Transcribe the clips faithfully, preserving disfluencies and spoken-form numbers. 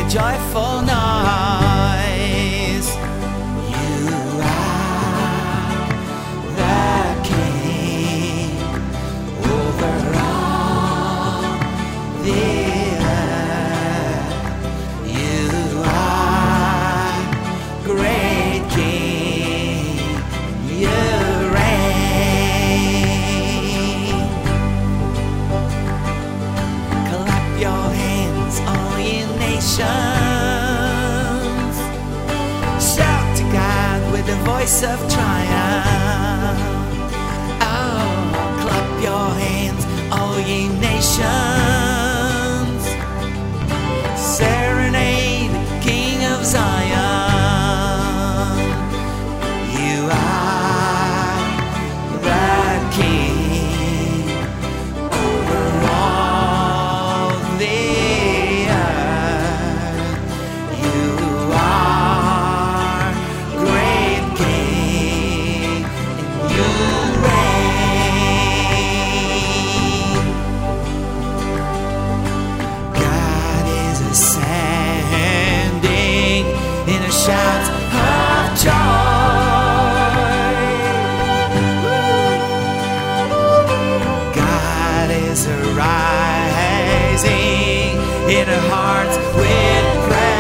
joyful noise. You are the King over all the earth. You are great King. You reign. Clap your hands, all ye nations. Shout to God with the voice of triumph. Oh, clap your hands, all ye nations. Serenade the King of Zion. You are the King over all the earth. You are great King, and you reign. God is ascending in a shout of joy. God is arising in our hearts with praise.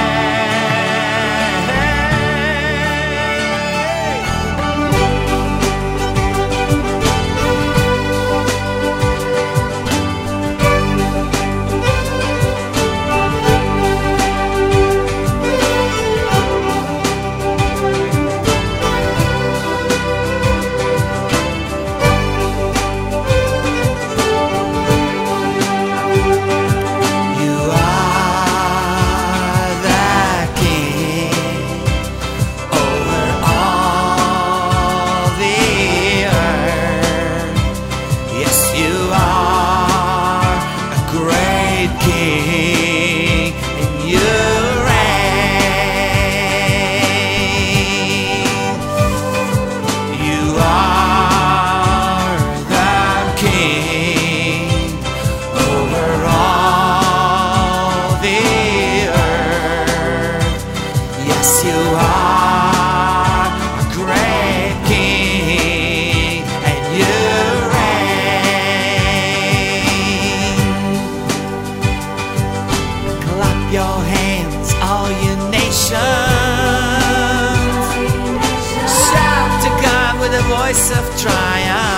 You are the King over all the earth. Yes, you are a great King, and you reign. You are the King over all the earth. Yes, you are a great King, and you reign. Clap your hands, all you nations. Shout to God with a voice of triumph.